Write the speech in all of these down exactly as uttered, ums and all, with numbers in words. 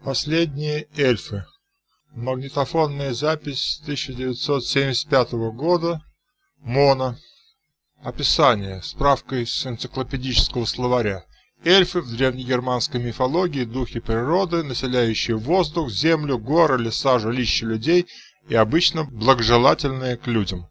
Последние эльфы. Магнитофонная запись тысяча девятьсот семьдесят пятого года. Моно. Описание. Справка из энциклопедического словаря. Эльфы в древнегерманской мифологии — духи природы, населяющие воздух, землю, горы, леса, жилища людей и обычно благожелательные к людям.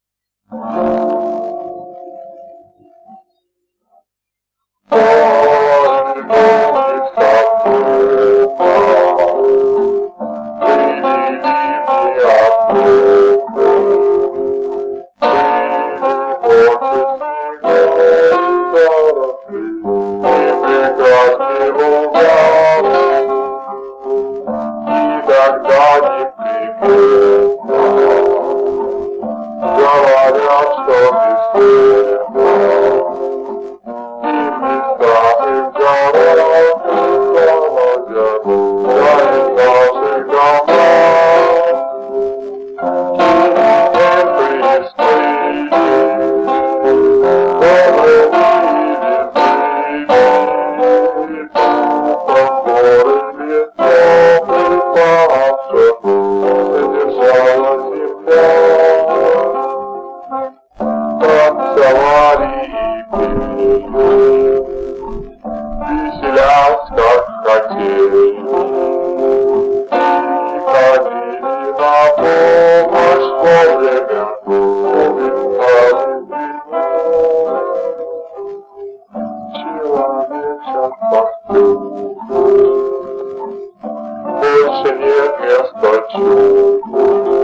Больше нет места чувству,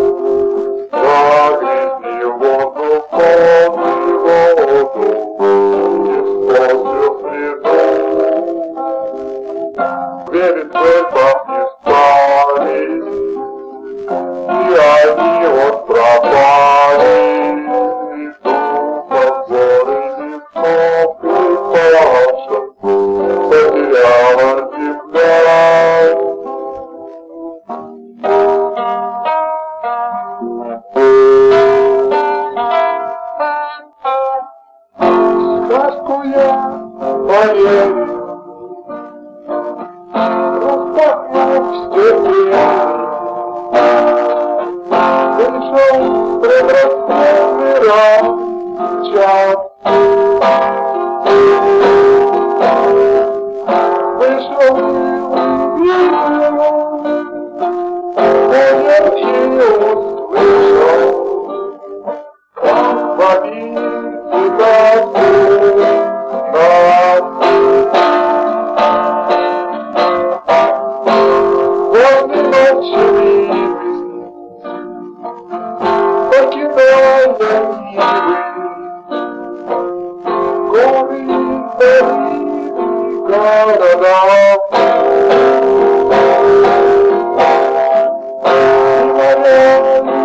загрязни воду, полный воду, используя среду. Верит в это не стали, и они вот пропали. Идут подборы лесов и пашет, потеряла земля. Сказку я поверю, распахнув степи, пришел прекрасный миром час. Вышел и увидел, понял и услышал, победы Господь. Вот и ночи, покидая миры, горы, долины, города. И моря,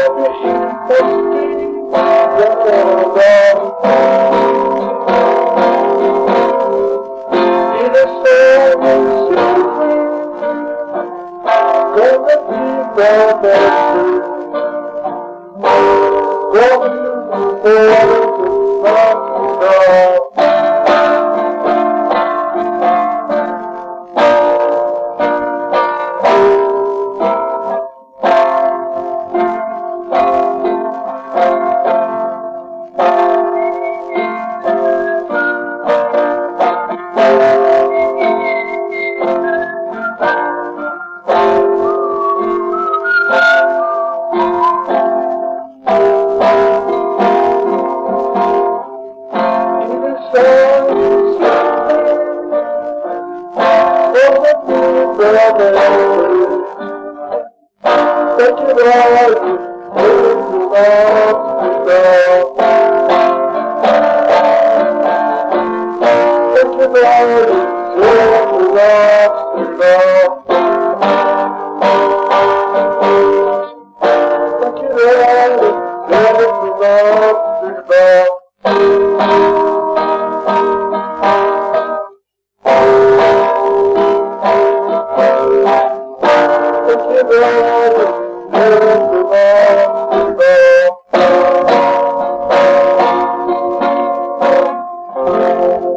Thank you.